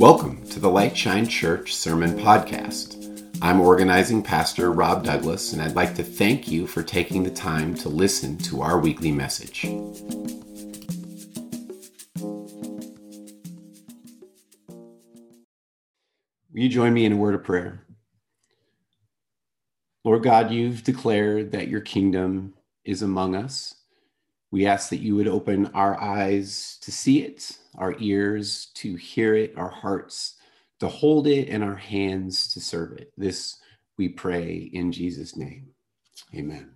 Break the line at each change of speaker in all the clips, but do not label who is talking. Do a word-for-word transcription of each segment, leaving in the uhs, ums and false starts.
Welcome to the Light Shine Church Sermon Podcast. I'm organizing pastor Rob Douglas, and I'd like to thank you for taking the time to listen to our weekly message. Will you join me in a word of prayer? Lord God, you've declared that your kingdom is among us. We ask that you would open our eyes to see it, our ears to hear it, our hearts to hold it, and our hands to serve it. This we pray in Jesus' name. Amen.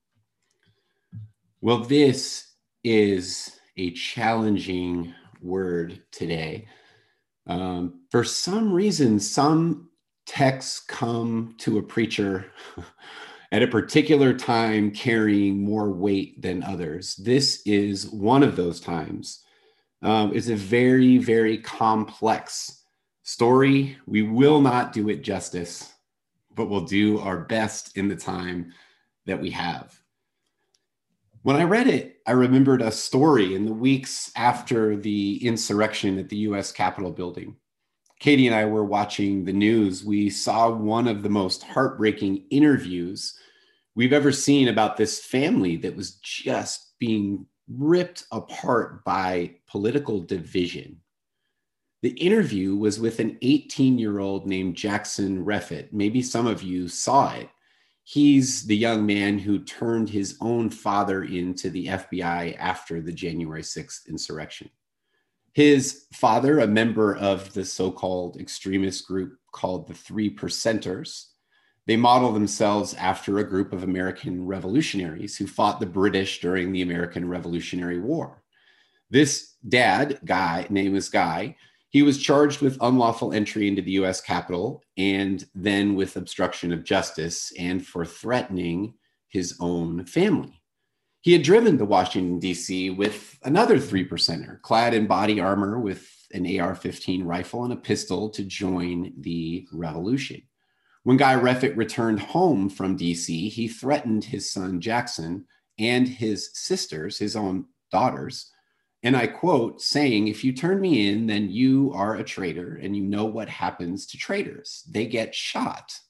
Well, this is a challenging word today. Um, for some reason, some texts come to a preacher at a particular time carrying more weight than others. This is one of those times. Um, it's a very, very complex story. We will not do it justice, but we'll do our best in the time that we have. When I read it, I remembered a story in the weeks after the insurrection at the U S Capitol building. Katie and I were watching the news. We saw one of the most heartbreaking interviews we've ever seen about this family that was just being ripped apart by political division. The interview was with an eighteen-year-old named Jackson Reffitt. Maybe some of you saw it. He's the young man who turned his own father into the F B I after the January sixth insurrection. His father, a member of the so-called extremist group called the Three Percenters, they model themselves after a group of American revolutionaries who fought the British during the American Revolutionary War. This dad, Guy, name is Guy, he was charged with unlawful entry into the U S Capitol and then with obstruction of justice and for threatening his own family. He had driven to Washington, D C with another three percenter, clad in body armor with an A R fifteen rifle and a pistol to join the revolution. When Guy Reffitt returned home from D C, he threatened his son Jackson and his sisters, his own daughters, and I quote, saying, "If you turn me in, then you are a traitor, and you know what happens to traitors. They get shot."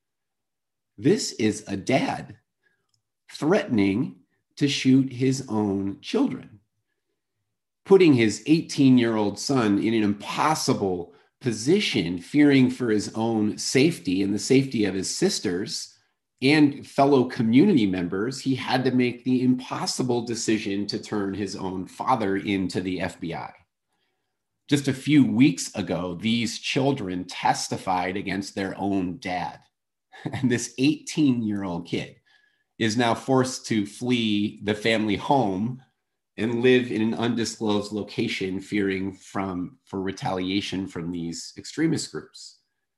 This is a dad threatening to shoot his own children, putting his eighteen-year-old son in an impossible position, fearing for his own safety and the safety of his sisters and fellow community members. He had to make the impossible decision to turn his own father into the F B I. Just a few weeks ago, these children testified against their own dad. And this eighteen-year-old kid is now forced to flee the family home and live in an undisclosed location, fearing from for retaliation from these extremist groups.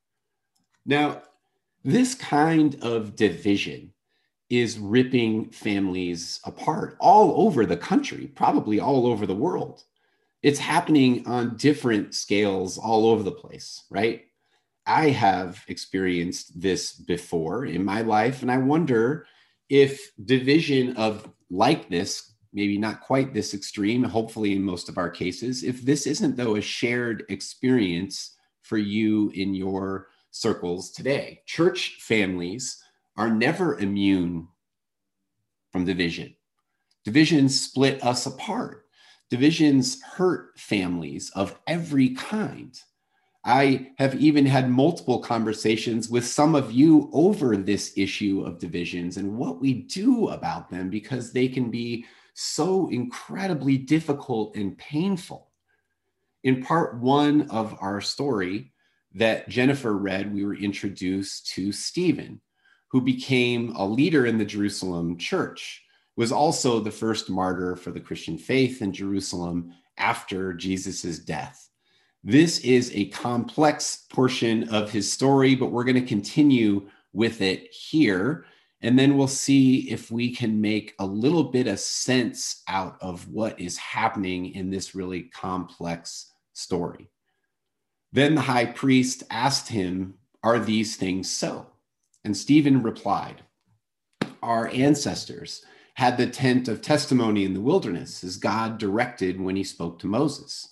Now, this kind of division is ripping families apart all over the country, probably all over the world. It's happening on different scales all over the place, right? I have experienced this before in my life, and I wonder if division of like this, maybe not quite this extreme, hopefully in most of our cases, if this isn't though a shared experience for you in your circles today. Church families are never immune from division. Divisions split us apart. Divisions hurt families of every kind. I have even had multiple conversations with some of you over this issue of divisions and what we do about them, because they can be so incredibly difficult and painful. In part one of our story that Jennifer read, we were introduced to Stephen, who became a leader in the Jerusalem church, was also the first martyr for the Christian faith in Jerusalem after Jesus's death. This is a complex portion of his story, but we're going to continue with it here. And then we'll see if we can make a little bit of sense out of what is happening in this really complex story. Then the high priest asked him, "Are these things so?" And Stephen replied, "Our ancestors had the tent of testimony in the wilderness, as God directed when he spoke to Moses.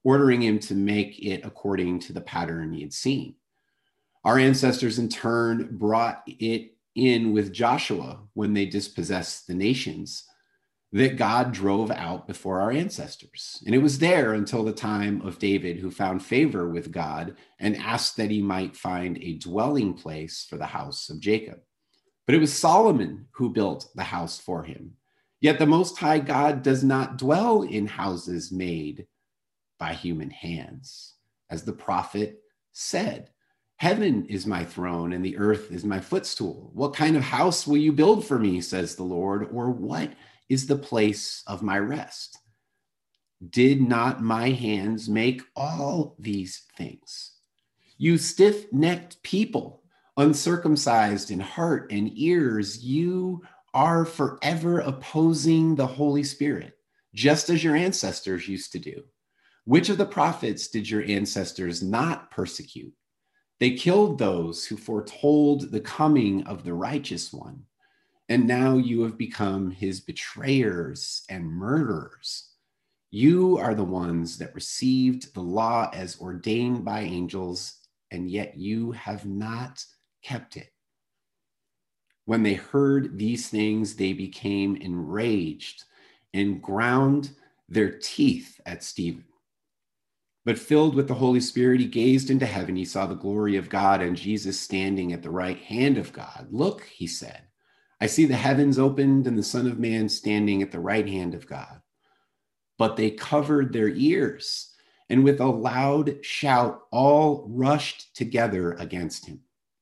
ordering him to make it according to the pattern he had seen. Our ancestors in turn brought it in with Joshua when they dispossessed the nations that God drove out before our ancestors. And it was there until the time of David, who found favor with God and asked that he might find a dwelling place for the house of Jacob. But it was Solomon who built the house for him. Yet the Most High God does not dwell in houses made by human hands. As the prophet said, heaven is my throne and the earth is my footstool. What kind of house will you build for me, says the Lord, or what is the place of my rest? Did not my hands make all these things? You stiff-necked people, uncircumcised in heart and ears, you are forever opposing the Holy Spirit, just as your ancestors used to do. Which of the prophets did your ancestors not persecute? They killed those who foretold the coming of the righteous one. And now you have become his betrayers and murderers. You are the ones that received the law as ordained by angels, and yet you have not kept it. When they heard these things, they became enraged and ground their teeth at Stephen. But filled with the Holy Spirit, he gazed into heaven. He saw the glory of God and Jesus standing at the right hand of God. Look, he said, I see the heavens opened and the Son of Man standing at the right hand of God. But they covered their ears, and with a loud shout, all rushed together against him.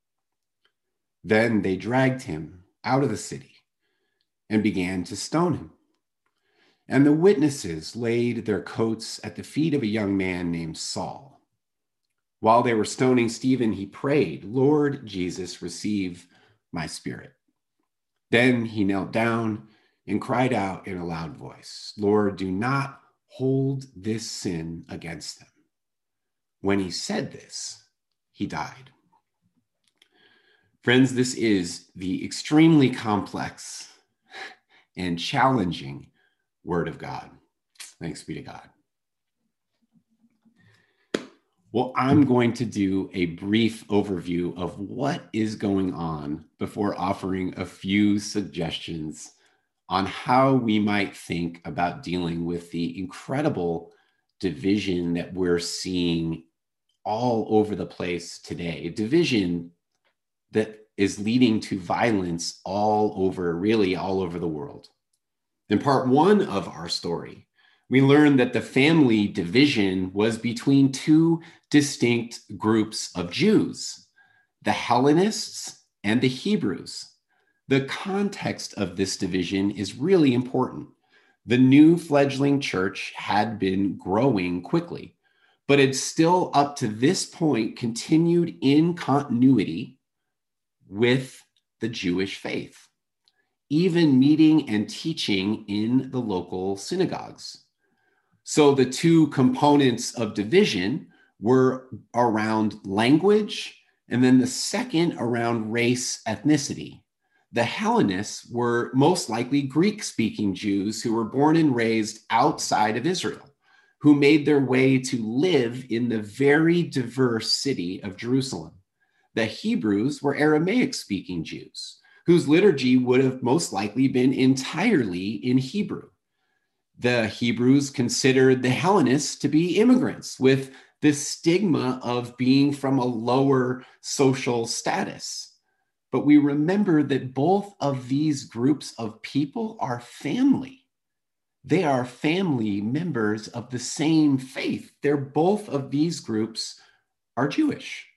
Then they dragged him out of the city and began to stone him. And the witnesses laid their coats at the feet of a young man named Saul. While they were stoning Stephen, he prayed, Lord Jesus, receive my spirit. Then he knelt down and cried out in a loud voice, Lord, do not hold this sin against them. When he said this, he died. Friends, this is the extremely complex and challenging Word of God. Thanks be to God. Well, I'm going to do a brief overview of what is going on before offering a few suggestions on how we might think about dealing with the incredible division that we're seeing all over the place today. A division that is leading to violence all over, really all over the world. In part one of our story, we learned that the family division was between two distinct groups of Jews, the Hellenists and the Hebrews. The context of this division is really important. The new fledgling church had been growing quickly, but had still up to this point continued in continuity with the Jewish faith, even meeting and teaching in the local synagogues. So the two components of division were around language, and then the second around race, ethnicity. The Hellenists were most likely Greek-speaking Jews who were born and raised outside of Israel, who made their way to live in the very diverse city of Jerusalem. The Hebrews were Aramaic-speaking Jews, whose liturgy would have most likely been entirely in Hebrew. The Hebrews considered the Hellenists to be immigrants with the stigma of being from a lower social status. But we remember that both of these groups of people are family. They are family members of the same faith. They're both of these groups are Jewish.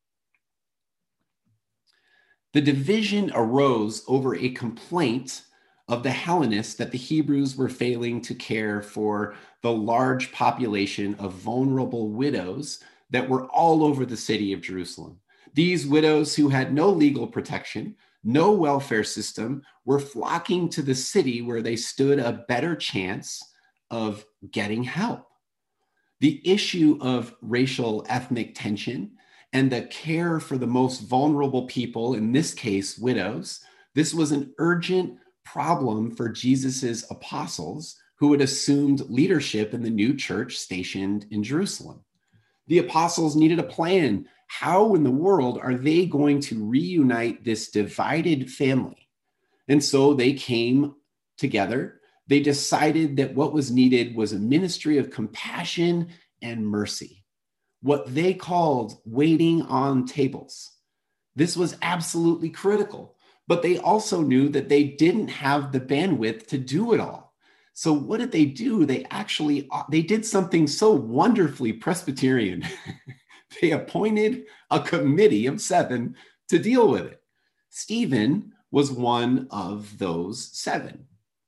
The division arose over a complaint of the Hellenists that the Hebrews were failing to care for the large population of vulnerable widows that were all over the city of Jerusalem. These widows who had no legal protection, no welfare system, were flocking to the city where they stood a better chance of getting help. The issue of racial ethnic tension and the care for the most vulnerable people, in this case, widows, this was an urgent problem for Jesus's apostles who had assumed leadership in the new church stationed in Jerusalem. The apostles needed a plan. How in the world are they going to reunite this divided family? And so they came together. They decided that what was needed was a ministry of compassion and mercy, what they called waiting on tables. This was absolutely critical, but they also knew that they didn't have the bandwidth to do it all. So what did they do? They actually, they did something so wonderfully Presbyterian. They appointed a committee of seven to deal with it. Stephen was one of those seven.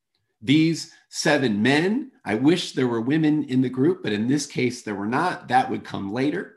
These seven men, I wish there were women in the group, but in this case, there were not. That would come later.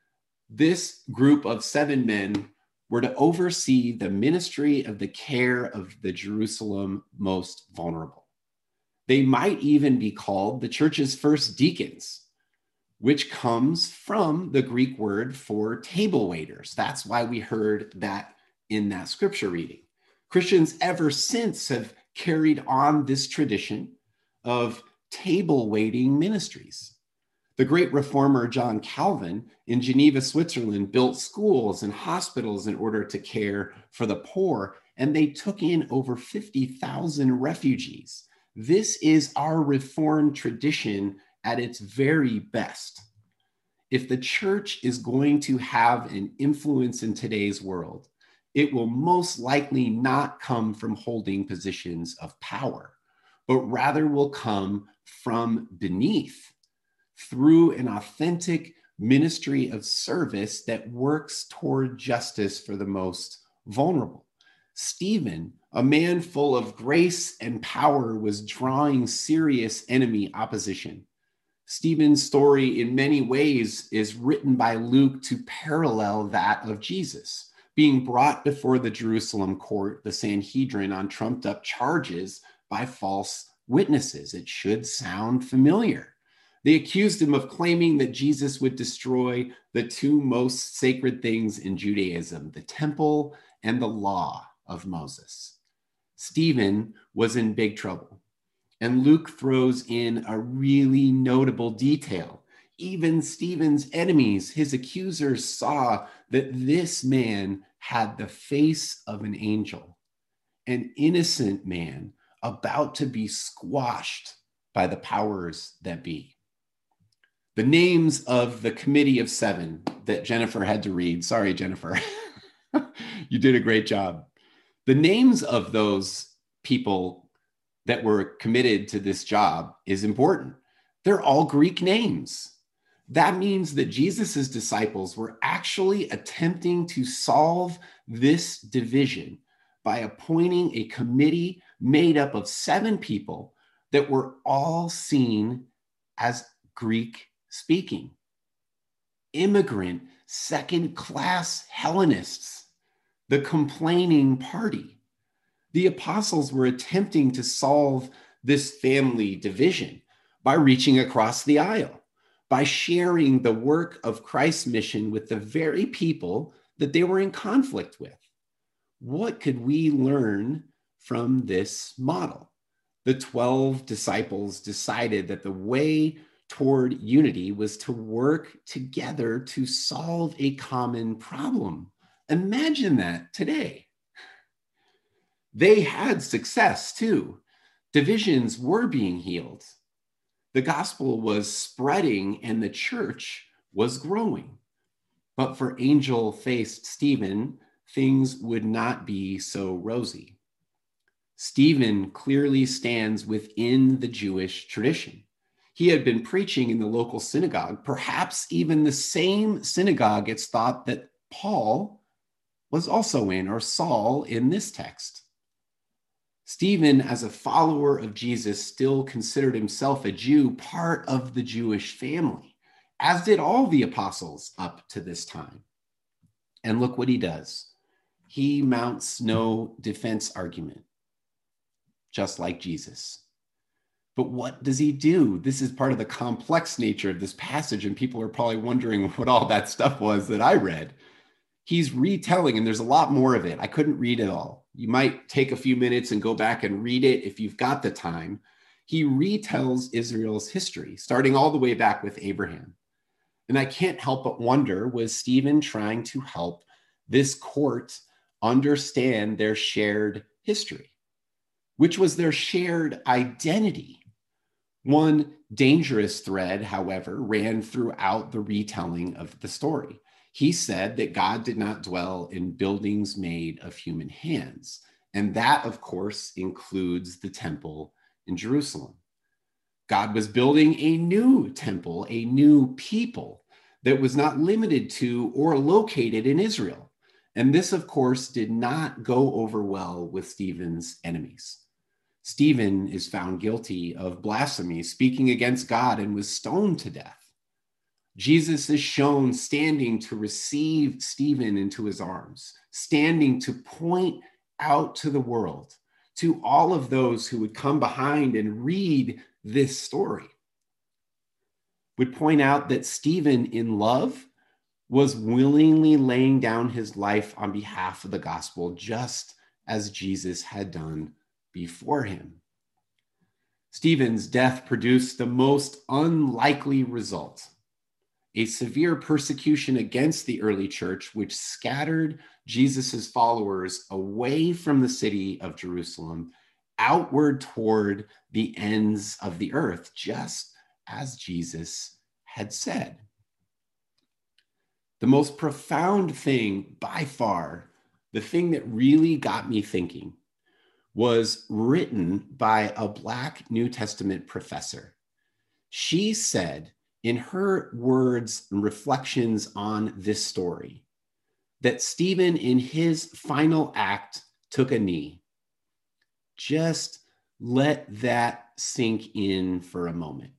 This group of seven men were to oversee the ministry of the care of the Jerusalem most vulnerable. They might even be called the church's first deacons, which comes from the Greek word for table waiters. That's why we heard that in that scripture reading. Christians ever since have carried on this tradition of table waiting ministries. The great reformer John Calvin in Geneva, Switzerland, built schools and hospitals in order to care for the poor, and they took in over fifty thousand refugees. This is our Reformed tradition at its very best. If the church is going to have an influence in today's world, it will most likely not come from holding positions of power, but rather will come from beneath through an authentic ministry of service that works toward justice for the most vulnerable. Stephen, a man full of grace and power, was drawing serious enemy opposition. Stephen's story in many ways is written by Luke to parallel that of Jesus, being brought before the Jerusalem court, the Sanhedrin, on trumped up charges by false witnesses. It should sound familiar. They accused him of claiming that Jesus would destroy the two most sacred things in Judaism, the temple and the law of Moses. Stephen was in big trouble, and Luke throws in a really notable detail. Even Stephen's enemies, his accusers, saw that this man had the face of an angel, an innocent man about to be squashed by the powers that be. The names of the committee of seven that Jennifer had to read. Sorry, Jennifer. You did a great job. The names of those people that were committed to this job is important. They're all Greek names. That means that Jesus's disciples were actually attempting to solve this division by appointing a committee made up of seven people that were all seen as Greek speaking, immigrant, second-class Hellenists, the complaining party. The apostles were attempting to solve this family division by reaching across the aisle, by sharing the work of Christ's mission with the very people that they were in conflict with. What could we learn from this model? The twelve disciples decided that the way toward unity was to work together to solve a common problem. Imagine that today. They had success too. Divisions were being healed. The gospel was spreading and the church was growing. But for angel-faced Stephen, things would not be so rosy. Stephen clearly stands within the Jewish tradition. He had been preaching in the local synagogue, perhaps even the same synagogue it's thought that Paul was also in, or Saul in this text. Stephen, as a follower of Jesus, still considered himself a Jew, part of the Jewish family, as did all the apostles up to this time. And look what he does. He mounts no defense argument, just like Jesus. But what does he do? This is part of the complex nature of this passage, and people are probably wondering what all that stuff was that I read. He's retelling, and there's a lot more of it. I couldn't read it all. You might take a few minutes and go back and read it if you've got the time. he retells Israel's history, starting all the way back with Abraham. And I can't help but wonder, was Stephen trying to help this court understand their shared history, which was their shared identity? One dangerous thread, however, ran throughout the retelling of the story. He said that God did not dwell in buildings made of human hands. And that, of course, includes the temple in Jerusalem. God was building a new temple, a new people that was not limited to or located in Israel. And this, of course, did not go over well with Stephen's enemies. Stephen is found guilty of blasphemy, speaking against God, and was stoned to death. Jesus is shown standing to receive Stephen into his arms, standing to point out to the world, to all of those who would come behind and read this story, would point out that Stephen, in love, was willingly laying down his life on behalf of the gospel, just as Jesus had done before him. Stephen's death produced the most unlikely result: a severe persecution against the early church, which scattered Jesus's followers away from the city of Jerusalem, outward toward the ends of the earth, just as Jesus had said. The most profound thing by far, the thing that really got me thinking, was written by a Black New Testament professor. She said, in her words and reflections on this story, that Stephen, in his final act, took a knee. Just let that sink in for a moment.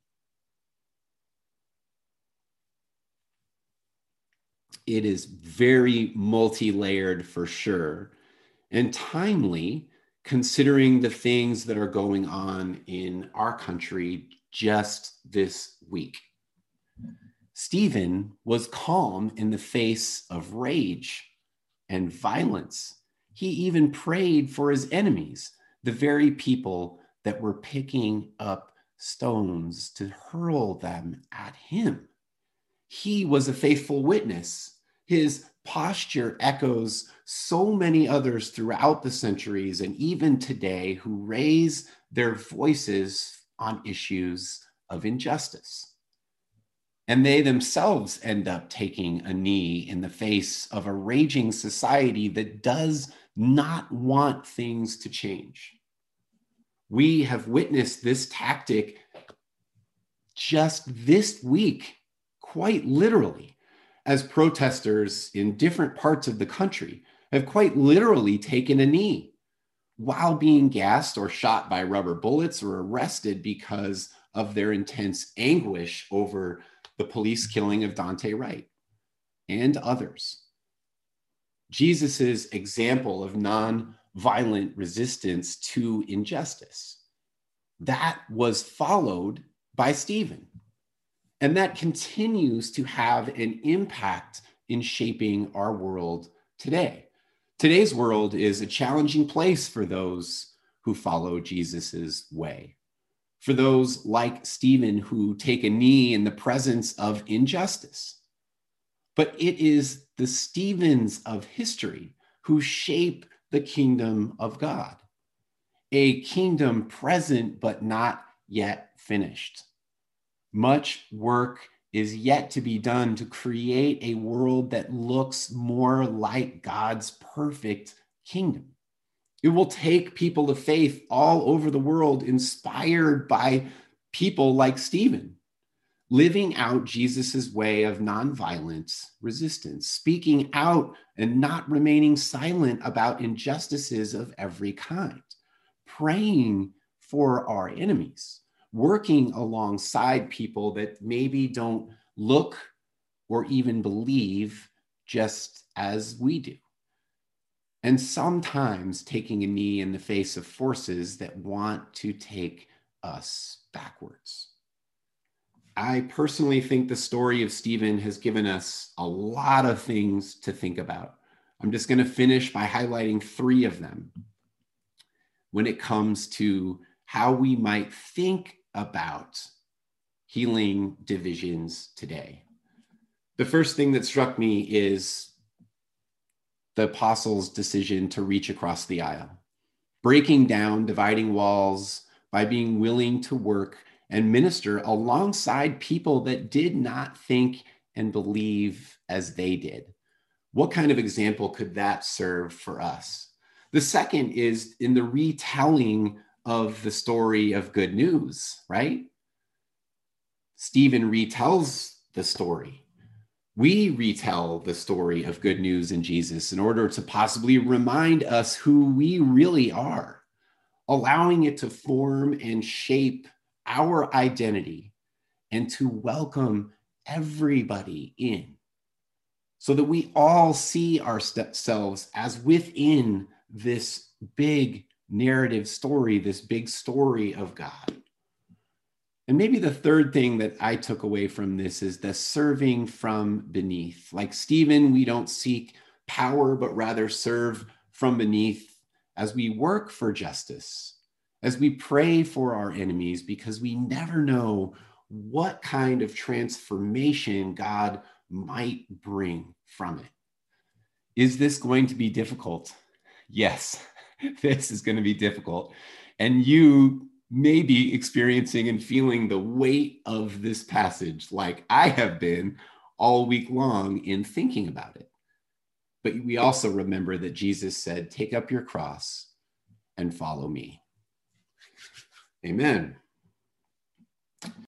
It is very multi-layered for sure, and timely, considering the things that are going on in our country just this week. Stephen was calm in the face of rage and violence. He even prayed for his enemies, the very people that were picking up stones to hurl them at him. He was a faithful witness. His posture echoes so many others throughout the centuries and even today who raise their voices on issues of injustice. And they themselves end up taking a knee in the face of a raging society that does not want things to change. We have witnessed this tactic just this week, quite literally, as protesters in different parts of the country have quite literally taken a knee while being gassed or shot by rubber bullets or arrested because of their intense anguish over the police killing of Daunte Wright and others. Jesus's example of non-violent resistance to injustice, that was followed by Stephen. And that continues to have an impact in shaping our world today. Today's world is a challenging place for those who follow Jesus's way, for those like Stephen who take a knee in the presence of injustice. But it is the Stephens of history who shape the kingdom of God, a kingdom present but not yet finished. Much work is yet to be done to create a world that looks more like God's perfect kingdom. It will take people of faith all over the world, inspired by people like Stephen, living out Jesus's way of nonviolent resistance, speaking out and not remaining silent about injustices of every kind, praying for our enemies, working alongside people that maybe don't look or even believe just as we do. And sometimes taking a knee in the face of forces that want to take us backwards. I personally think the story of Stephen has given us a lot of things to think about. I'm just going to finish by highlighting three of them when it comes to how we might think about healing divisions today. The first thing that struck me is the apostles' decision to reach across the aisle, breaking down dividing walls by being willing to work and minister alongside people that did not think and believe as they did. What kind of example could that serve for us? The second is in the retelling of the story of good news, right? Stephen retells the story. We retell the story of good news in Jesus in order to possibly remind us who we really are, allowing it to form and shape our identity and to welcome everybody in so that we all see ourselves as within this big narrative story, this big story of God. And maybe the third thing that I took away from this is the serving from beneath. Like Stephen, we don't seek power, but rather serve from beneath as we work for justice, as we pray for our enemies, because we never know what kind of transformation God might bring from it. Is this going to be difficult? Yes, this is going to be difficult. And you may be experiencing and feeling the weight of this passage like I have been all week long in thinking about it. But we also remember that Jesus said, take up your cross and follow me. Amen.